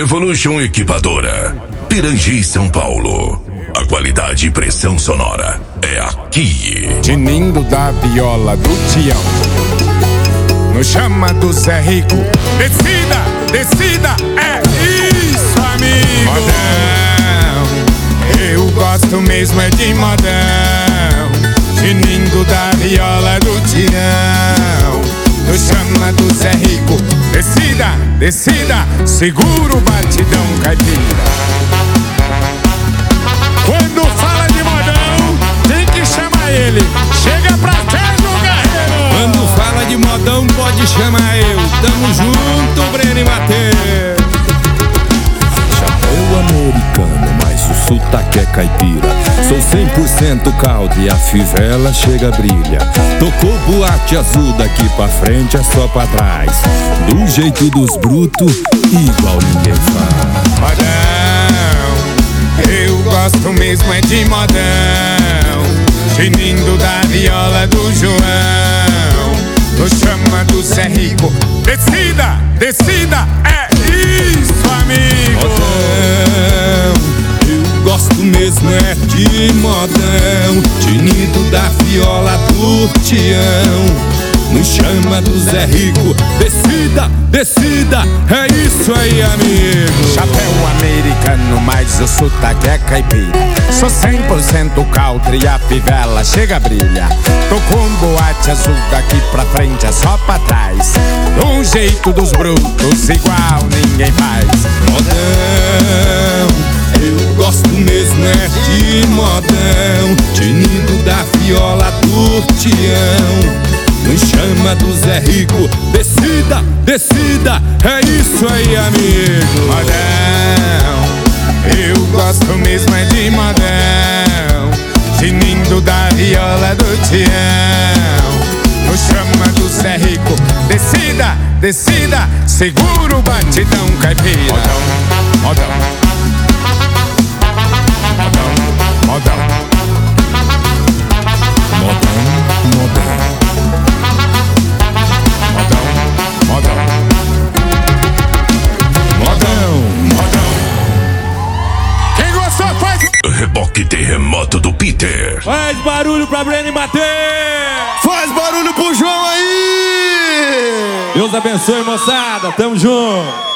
Evolution Equipadora, Pirangi, São Paulo. A qualidade e pressão sonora é aqui. Tinindo da viola do Tião, no chama do Zé Rico. Descida, descida, é isso, amigo. Modão, eu gosto mesmo é de modão. Tinindo da viola do Tião, no chama do Zé Rico. Descida, descida, segura o batidão caipira. Quando fala de modão, tem que chamar ele. Chega pra cá, meu guerreiro. Quando fala de modão, pode chamar eu. Tamo junto, Breno e Mateus. Chapéu americano, mas o sotaque é caipira. Sou 100% caldo e a fivela chega brilha. Tocou boate azul, daqui pra frente é só pra trás. Do jeito dos brutos, igual ninguém faz. Modão, eu gosto mesmo é de modão. Tinindo da viola do João, no chama do Zé Rico. Descida, descida, é isso, amigo. Modão, eu gosto mesmo é de modão. Tinindo da viola do Tião, no chama do Zé Rico. Descida, descida, é isso aí, amigo. Chapéu americano, mas o sotaque é caipira. Sou 100% country e a fivela chega brilha. Tô com boate azul, daqui pra frente é só pra trás. Do jeito dos brutos, igual ninguém faz. Modão, eu gosto mesmo é de modão. Tinindo da viola do Tião, no chama do Zé Rico. Descida, descida, é isso aí, amigo. Modão, eu gosto mesmo é de modão. Tinindo da viola do Tião, no chama do Zé Rico. Descida, descida, segura o batidão caipira. Modão, modão, modão, modão, modão. Reboque terremoto do Peter. Faz barulho pra Breno e Mateus. Faz barulho pro João aí. Deus abençoe, moçada. Tamo junto.